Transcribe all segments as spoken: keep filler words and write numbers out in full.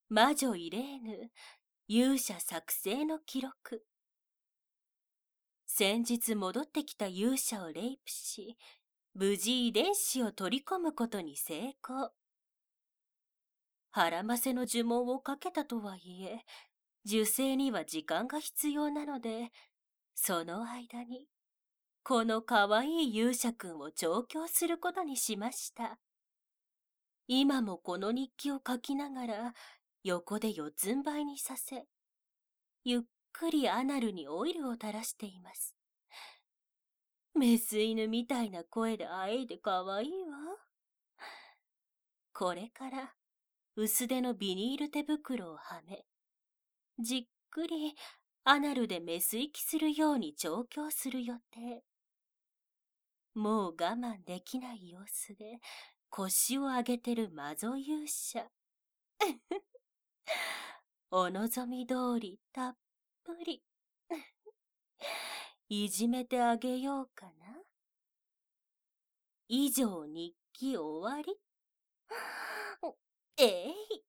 魔女イレーヌ、勇者作成の記録。先日戻ってきた勇者をレイプし、無事遺伝子を取り込むことに成功。腹ませの呪文をかけたとはいえ、受精には時間が必要なので、その間に、このかわいい勇者くんを調教することにしました。今もこの日記を書きながら、横で四つん這いにさせ、ゆっくりアナルにオイルを垂らしています。メス犬みたいな声であえいでかわいいわ。これから薄手のビニール手袋をはめ、じっくりアナルでメス息するように調教する予定。もう我慢できない様子で腰を上げてる魔女勇者。お望み通りたっぷりいじめてあげようかな。以上日記終わり。えい。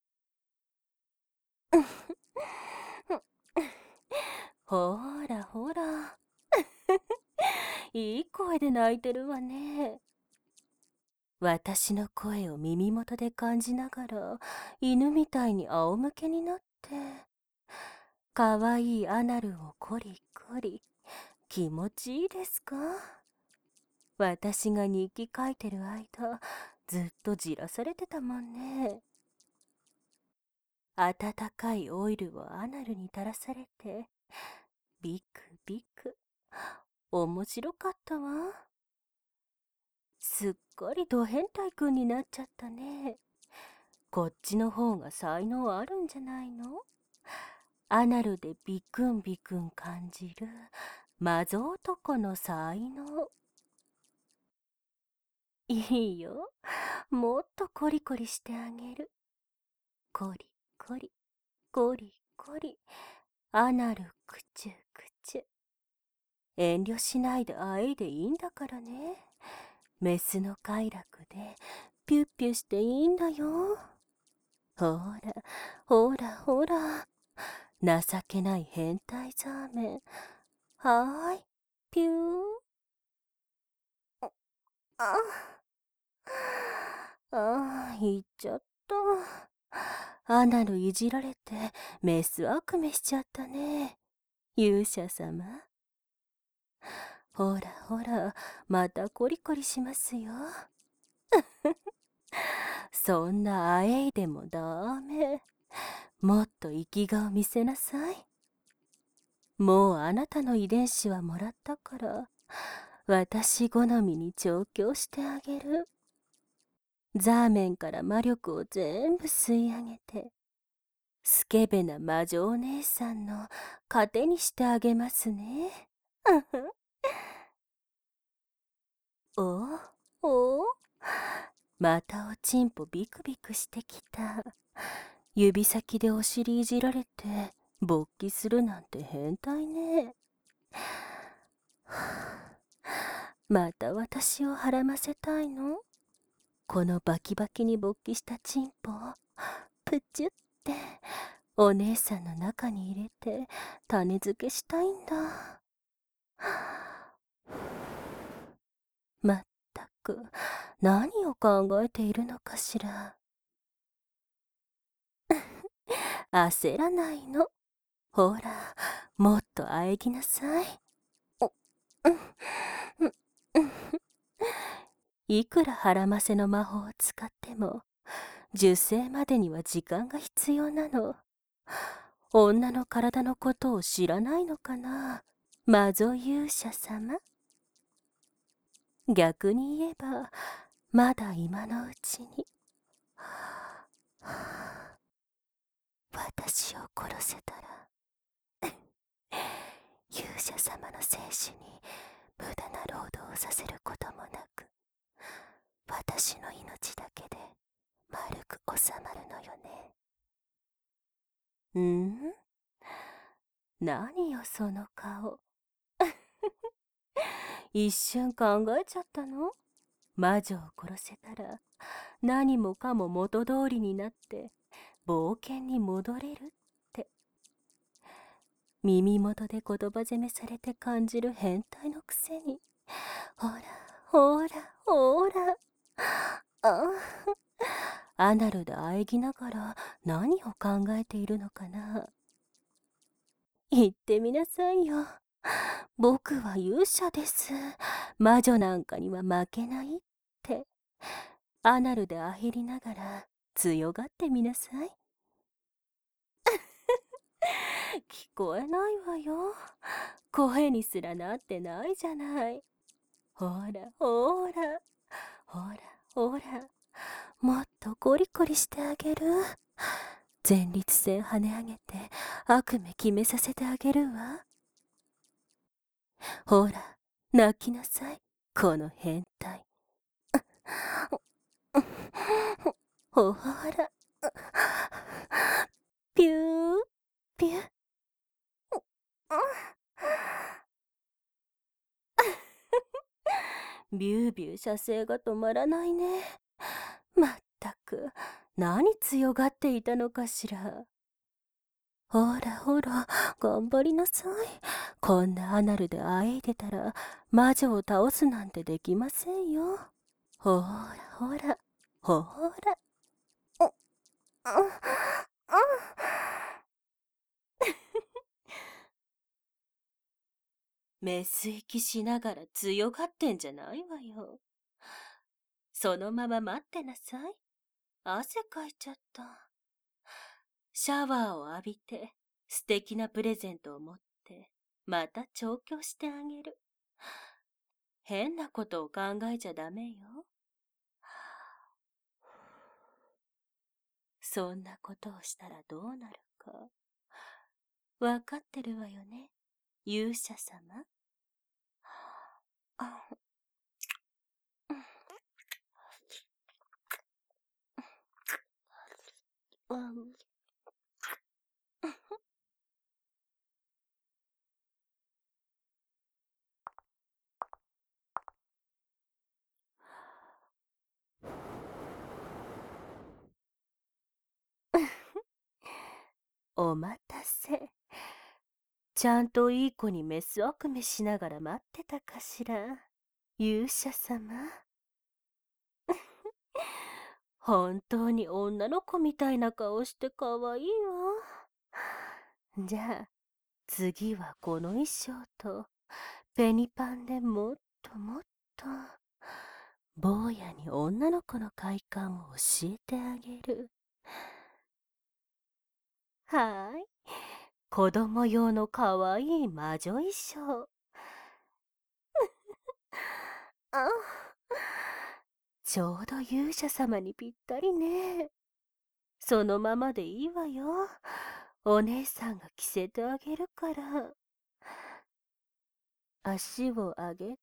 ほらほら。いい声で泣いてるわね。私の声を耳元で感じながら犬みたいに仰向けになってかわいいアナルをコリコリ。気持ちいいですか？私が日記書いてる間ずっとじらされてたもんね。温かいオイルをアナルに垂らされてビクビク。面白かったわ。すっかりド変態くんになっちゃったね。こっちの方が才能あるんじゃないの？アナルでビクンビクン感じる魔女男の才能。いいよ。もっとコリコリしてあげる。コリコリ、コリコリ。アナルクチュクチュ。遠慮しないであえいでいいんだからね。メスの快楽でピュッピュしていいんだよ。ほら、ほらほら。情けない変態ザーメン。はーい、ピュー。ああ、行っちゃった。アナルいじられてメス悪夢しちゃったね。勇者様。ほらほら、またコリコリしますよ。そんなあえいでもダメ。もっと生き顔見せなさい。もうあなたの遺伝子はもらったから、私好みに調教してあげる。ザーメンから魔力を全部吸い上げて、スケベな魔女お姉さんの糧にしてあげますね。おお、またおちんぽビクビクしてきた。指先でお尻いじられて勃起するなんて変態ね。また私をはらませたいの？このバキバキに勃起したチンポをプチュってお姉さんの中に入れて種付けしたいんだ。まったく何を考えているのかしら。焦らないの。ほら、もっと喘ぎなさい。おうんうんうんいくら腹ませの魔法を使っても受精までには時間が必要なの。女の体のことを知らないのかな、魔女勇者様。逆に言えばまだ今のうちに私を殺せたら勇者様の生死に無駄な労働をさせることもなく、私の命だけで丸く収まるのよね。ん？何よその顔。一瞬考えちゃったの？魔女を殺せたら何もかも元通りになって冒険に戻れるって。耳元で言葉攻めされて感じる変態のくせに。ほら、ほら、ほら。あアナルで喘ぎながら何を考えているのかな。言ってみなさいよ。僕は勇者です。魔女なんかには負けないって。アナルであへりながら強がってみなさい。聞こえないわよ。声にすらなってないじゃない。ほらほら、ほらほら、もっとコリコリしてあげる。前立腺跳ね上げて悪夢決めさせてあげるわ。ほら、泣きなさい、この変態。ほら、ピュー、ピュー。ビュービュー射精が止まらないね。まったく、何強がっていたのかしら。ほらほら、頑張りなさい。こんなアナルであえいでたら、魔女を倒すなんてできませんよ。ほらほら、ほら。メス息しながら強がってんじゃないわよ。そのまま待ってなさい。汗かいちゃった。シャワーを浴びて素敵なプレゼントを持ってまた調教してあげる。変なことを考えちゃダメよ。そんなことをしたらどうなるかわかってるわよね、勇者様。あうん。お待たせ。ちゃんといい子にメス悪夢しながら待ってたかしら、勇者様。本当に女の子みたいな顔してかわいいわ。じゃあ次はこの衣装とペニパンでもっともっと坊やに女の子の快感を教えてあげる。はーい、子供用のかわいい魔女衣装。あ、ちょうど勇者様にぴったりね。そのままでいいわよ。お姉さんが着せてあげるから。足を上げて。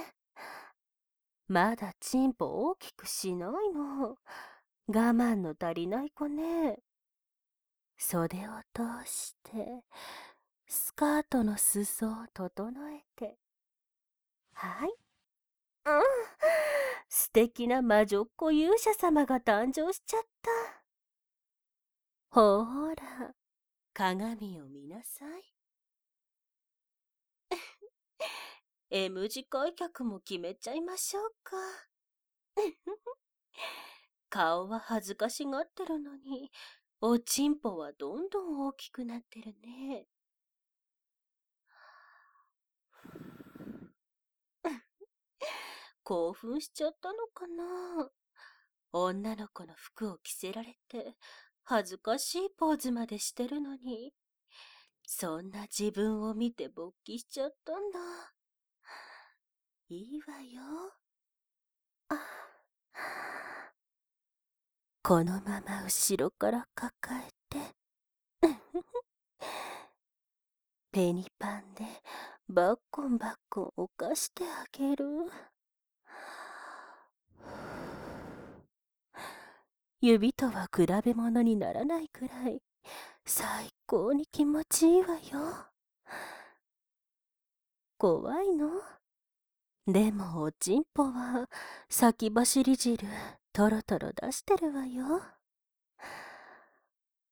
まだチンポ大きくしないの。我慢の足りない子ね。袖を通してスカートの裾を整えて。はい。うん、素敵な魔女っ子勇者様が誕生しちゃった。ほーら、鏡を見なさい。M 字開脚も決めちゃいましょうか。顔は恥ずかしがってるのに、おちんぽはどんどん大きくなってるね。興奮しちゃったのかな。女の子の服を着せられて恥ずかしいポーズまでしてるのに、そんな自分を見て勃起しちゃったんだ。いいわよ。あ、このまま後ろから抱えてペニパンでバッコンバッコン犯してあげる。指とは比べ物にならないくらい最高に気持ちいいわよ。怖いの？でもおちんぽは先走り汁トロトロ出してるわよ。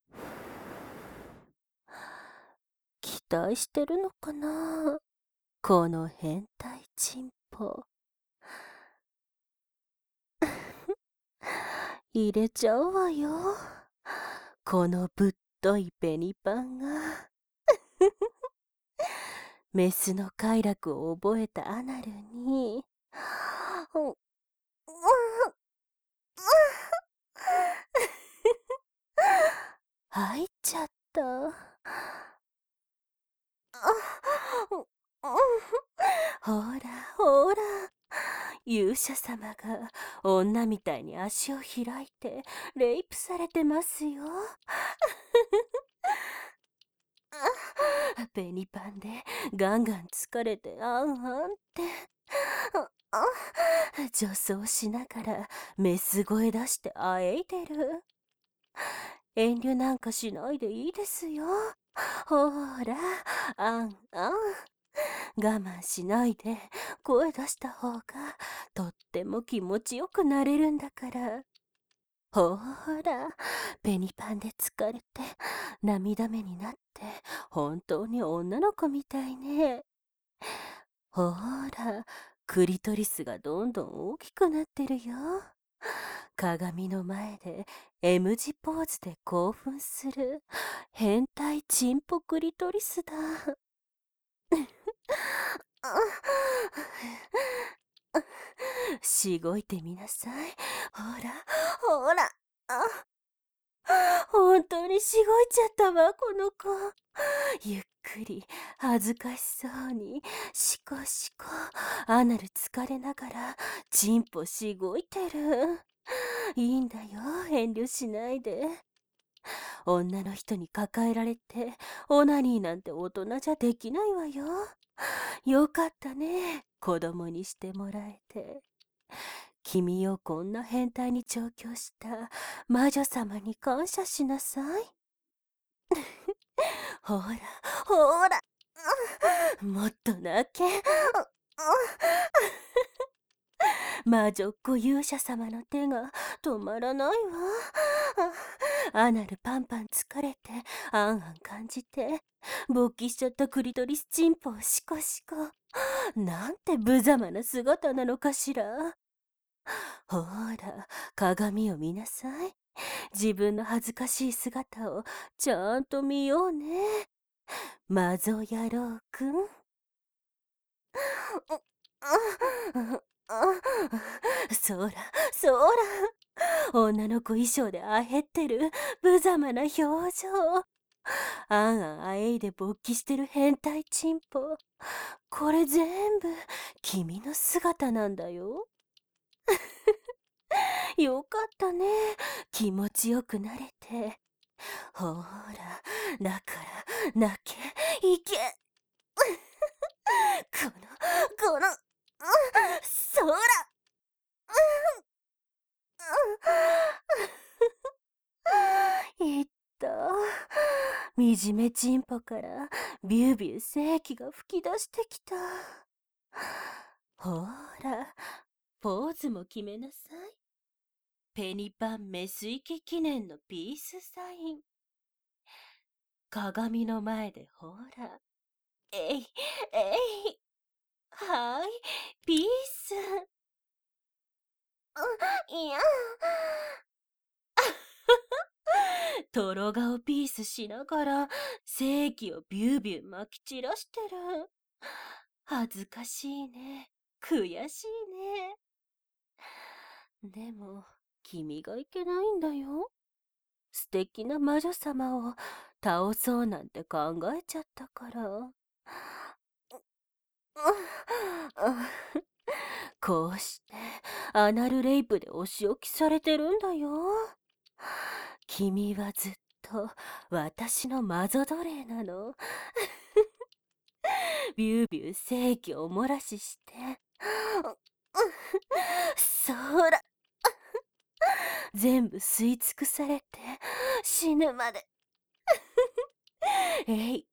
待してるのかな、この変態チンポ。入れちゃうわよ、このぶっとい紅パンが。メスの快楽を覚えたアナルに、うんうん入っちゃった。ほらほら、勇者様が女みたいに足を開いてレイプされてますよ。ペニパンでガンガン疲れてあんあんって女装しながらメス声出してあえいでる。遠慮なんかしないでいいですよ。ほら、あんあん。我慢しないで声出した方がとっても気持ちよくなれるんだから。ほら、ペニパンで疲れて涙目になって本当に女の子みたいね。ほら、クリトリスがどんどん大きくなってるよ。鏡の前で エム 字ポーズで興奮する変態チンポクリトリスだ。しごいてみなさい。ほらほら、あ、本当にしごいちゃったわこの子。ゆっくり恥ずかしそうにシコシコアナル疲れながらチンポしごいてる。いいんだよ、遠慮しないで。女の人に抱えられてオナニーなんて大人じゃできないわよ。よかったね、子供にしてもらえて。君をこんな変態に調教した魔女様に感謝しなさい。ほらほら、もっと泣け。魔女っ子勇者様の手が止まらないわ。アナルパンパン疲れてあんあん感じて勃起しちゃったクリトリスチンポをシコシコ。なんて無様な姿なのかしら。ほら、鏡を見なさい。自分の恥ずかしい姿をちゃんと見ようね、マゾ野郎くん。そらそら、女の子衣装であへってる無様な表情。あんあんあえいで勃起してる変態チンポ。これ全部君の姿なんだよ。よかったね、気持ちよくなれて。ほら、だから泣け、いけ。このこの、そら、いった惨めチンポからビュービュー精液が吹き出してきた。ほら、ポーズも決めなさい。ペニパンメス池記念のピースサイン。鏡の前でほら、えいえい、はい、ピース。いや、トロ顔ピースしながら精液をビュービュー撒き散らしてる。恥ずかしいね、悔しいね。でも君がいけないんだよ。素敵な魔女様を倒そうなんて考えちゃったから。こうしてアナルレイプでお仕置きされてるんだよ。君はずっと私のマゾ奴隷なの。ビュービュー精液を漏らしして。そら、全部吸い尽くされて死ぬまで。えいえい、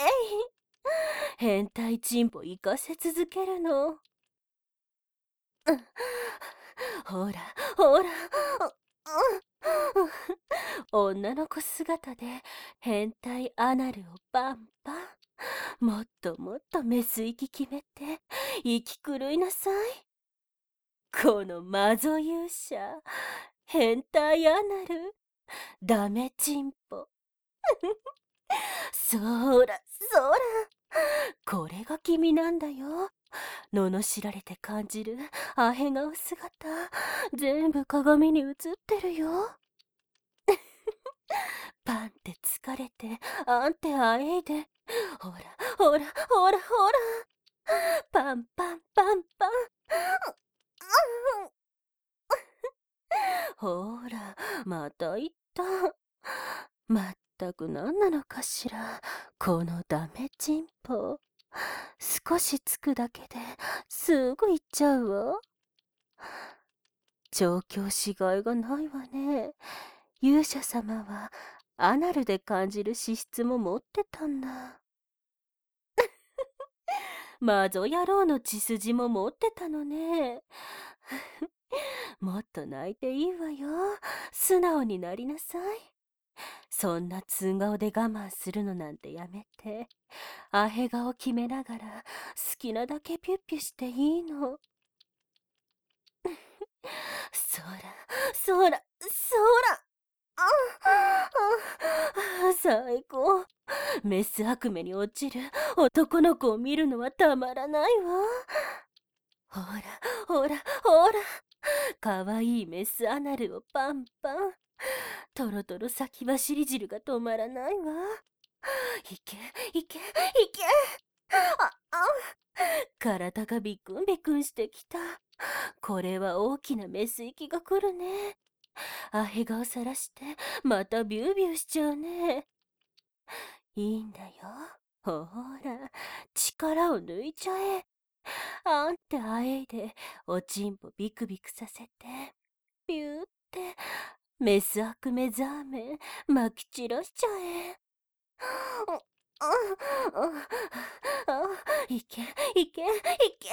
変態チンポ生かせ続けるの。ほらほら、女の子姿で変態アナルをパンパン。 もっともっとメス息決めて、息狂いなさい。このマゾ勇者、変態アナル、ダメチンポ。そーら、そーら。これが君なんだよ。罵られて感じるアヘ顔姿、全部鏡に映ってるよ。パンって疲れて、あんってあえいで。ほら、ほら、ほら、ほら。パンパンパンパン。ほら、また言った。まったく何なのかしら、このダメチンポ。少しつくだけですぐ行っちゃうわ。調教しがいがないわね。勇者様はアナルで感じる資質も持ってたんだ。マゾ野郎の血筋も持ってたのね。もっと泣いていいわよ。素直になりなさい。そんな通顔で我慢するのなんてやめて、アヘ顔決めながら好きなだけピュッピュしていいの。そら、そら、そら。ああ、最高。メス悪夢に落ちる男の子を見るのはたまらないわ。ほら、ほら、ほら。かわいいメスアナルをパンパン。とろとろ先走り汁が止まらないわ。いけ、いけ、いけ。あ、あ。体がビクンビクンしてきた。これは大きなメス息が来るね。アヘ顔さらして、またビュービューしちゃうね。いいんだよ。ほら、力を抜いちゃえ。あんってあえいで、おちんぽビクビクさせて、ビューって、メス悪目ザーメン、まき散らしちゃえ。あ、あ、あ、いけ、いけ、いけ。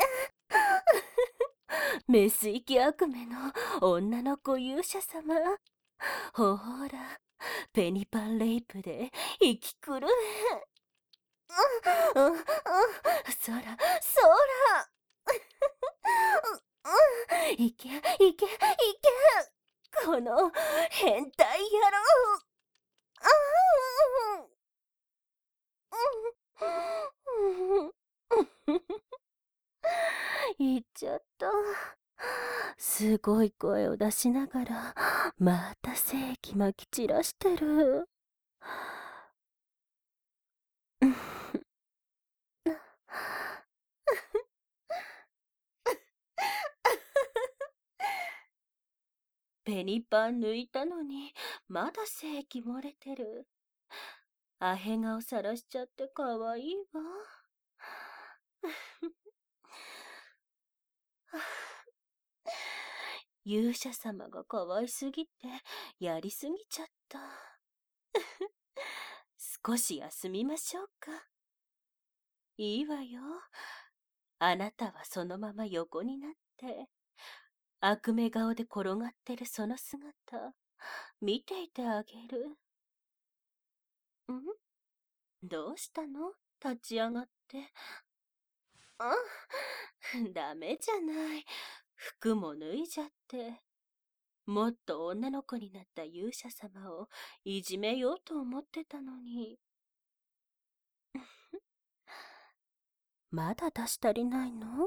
メス行き悪夢の女の子勇者様。ほら、ペニパンレイプで息狂え。うん、うん、そら、そら。いけ、いけ、いけ。この変態野郎。言っちゃった。すごい声を出しながら、また正気まき散らしてる。ペニパン抜いたのに、まだ正気漏れてる。アヘ顔さらしちゃってかわいいわ。勇者様がかわいすぎて、やりすぎちゃった。少し休みましょうか。いいわよ。あなたはそのまま横になって、悪目顔で転がってるその姿、見ていてあげる。ん？どうしたの？立ち上がって。あ、ダメじゃない。服も脱いじゃって。もっと女の子になった勇者様をいじめようと思ってたのに。まだ出し足りないの？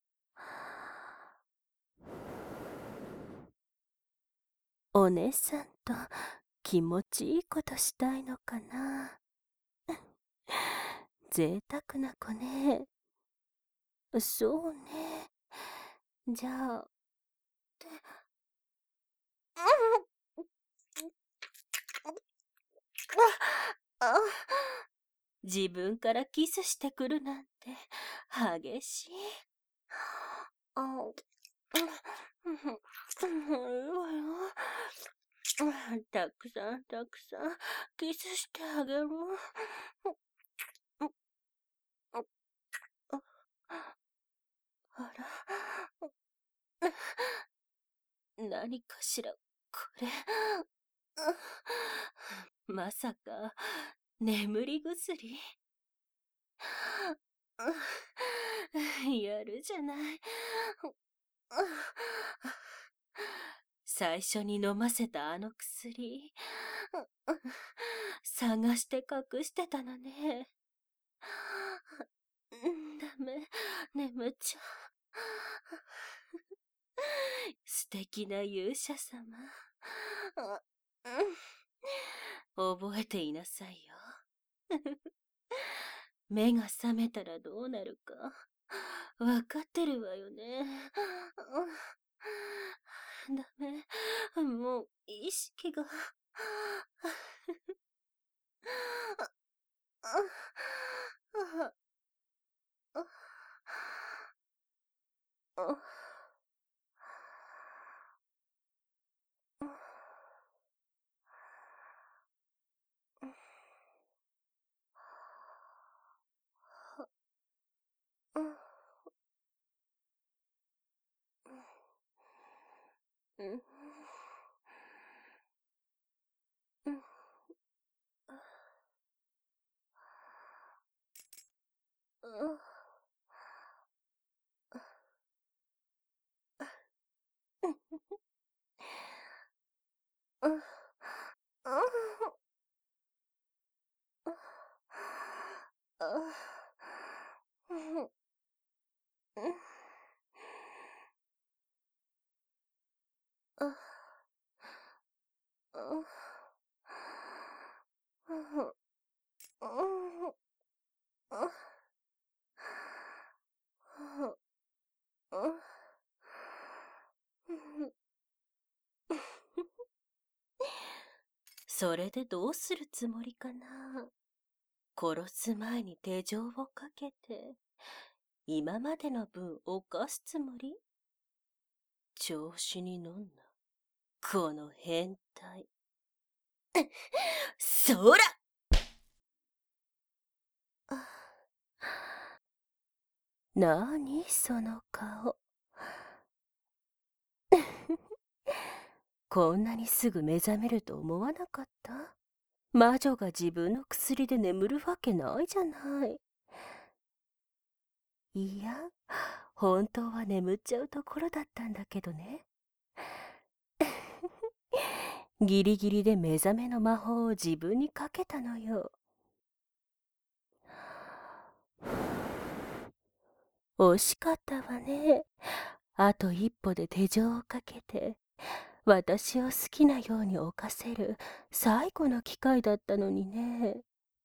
お姉さんと気持ちいいことしたいのかな。贅沢な子ね。そうね。じゃあ、あ、自分からキスしてくるなんて激しい。あ、いいわよ。たくさんたくさんキスしてあげる。あら、何かしら、これ。まさか、眠り薬？ やるじゃない。最初に飲ませたあの薬、探して隠してたのね。ダメ、眠っちゃう。素敵な勇者様。覚えていなさいよ。目が覚めたらどうなるか、わかってるわよね。ダメ、もう意識が。それでどうするつもりかな。殺す前に手錠をかけて、今までの分犯すつもり？調子に乗んな。この変態。そら！なにその顔。こんなにすぐ目覚めると思わなかった？魔女が自分の薬で眠るわけないじゃない。いや、本当は眠っちゃうところだったんだけどね。ギリギリで目覚めの魔法を自分にかけたのよ。惜しかったわね。あと一歩で手錠をかけて、私を好きなように犯せる最後の機会だったのにね。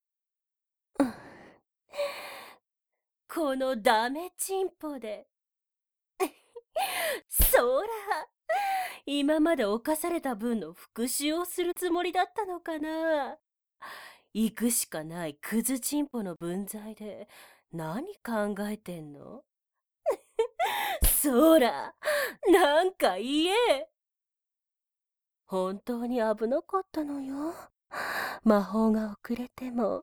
このダメチンポで。そら、今まで犯された分の復讐をするつもりだったのかな。行くしかないクズチンポの分際で何考えてんの？そら、なんか言え。本当に危なかったのよ。魔法が遅れても。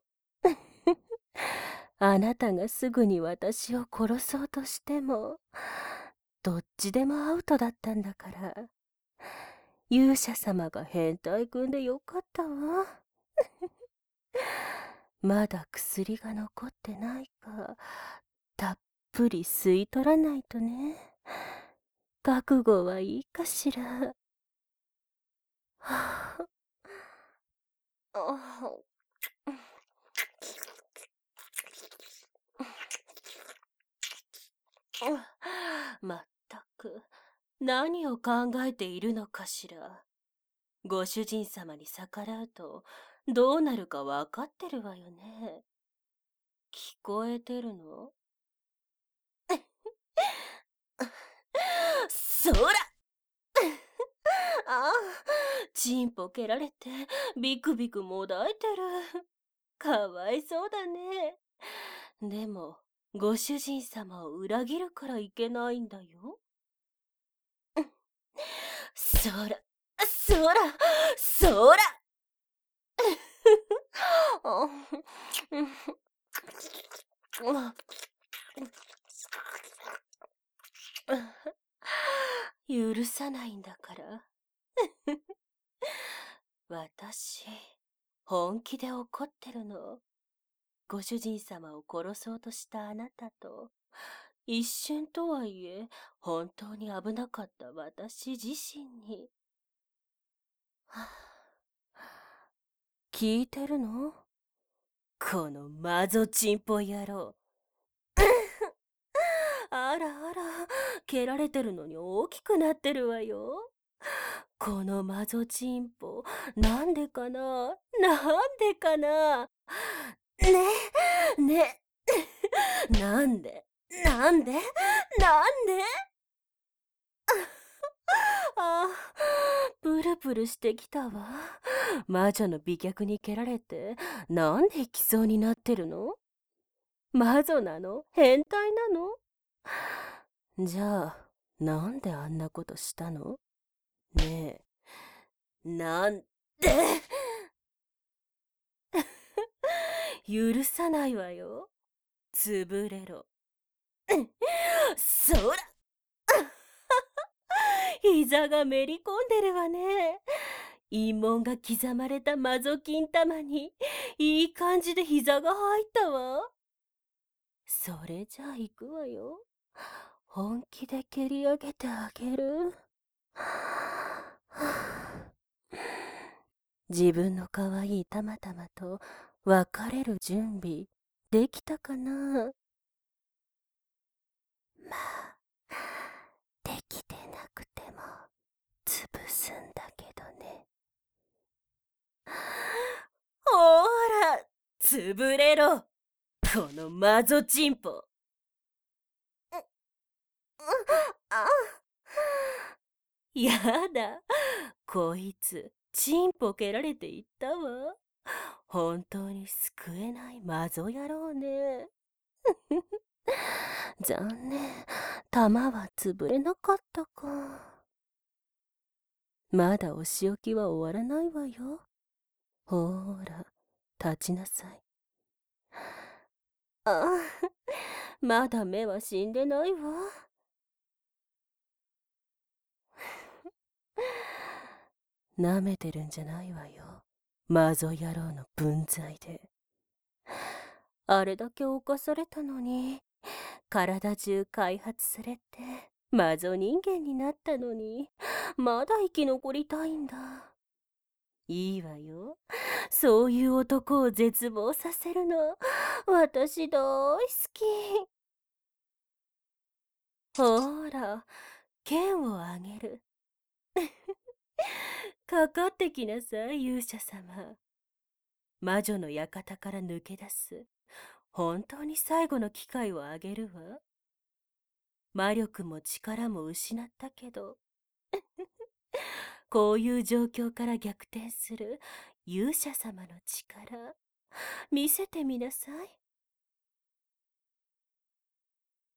あなたがすぐに私を殺そうとしても、どっちでもアウトだったんだから。勇者様が変態くんでよかったわ。まだ薬が残ってないか、たっぷり吸い取らないとね。覚悟はいいかしら。はあ、あまったく、何を考えているのかしら。ご主人様に逆らうと、どうなるかわかってるわよね。聞こえてるの？そらああ、チンポ蹴られて、ビクビクもだえてる。かわいそうだね。でも、ご主人様を裏切るからいけないんだよ。そら、そら、そら許さないんだから。私、本気で怒ってるの。 ご主人様を殺そうとしたあなたと、一瞬とはいえ、本当に危なかった私自身に。はあ、聞いてるの？このマゾチンポ野郎。あらあら、蹴られてるのに大きくなってるわよ。このマゾチンポ、なんでかな、なんでかな。ね、ね、なんで、なんで、なんで。ああ、プルプルしてきたわ。魔女の美脚に蹴られて、なんで行きそうになってるの？魔女なの？変態なの？じゃあ、なんであんなことしたの？ねえ、なんで許さないわよ。潰れろ。そら膝がめり込んでるわね。陰紋が刻まれたマゾキン玉に、いい感じで膝が入ったわ。それじゃあ行くわよ。本気で蹴り上げてあげる。自分の可愛いたまたまと別れる準備できたかな？まあ、できてなくても潰すんだけどね。ほーら、潰れろ、このマゾチンポ。あ、やだ、こいつチンポ蹴られていったわ。本当に救えないマゾ野郎ね。残念、玉は潰れなかったか。まだお仕置きは終わらないわよ。ほーら、立ちなさい。ああ、まだ目は死んでないわ。舐めてるんじゃないわよ。マゾ野郎の分際で。あれだけ犯されたのに、体中開発されて、マゾ人間になったのに、まだ生き残りたいんだ。いいわよ。そういう男を絶望させるの、私大好き。ほーら、剣をあげる。かかってきなさい、勇者様。魔女の館から抜け出す。本当に最後の機会をあげるわ。魔力も力も失ったけど、こういう状況から逆転する勇者様の力、見せてみなさい。